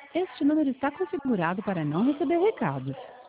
Este número está configurado para não receber recados.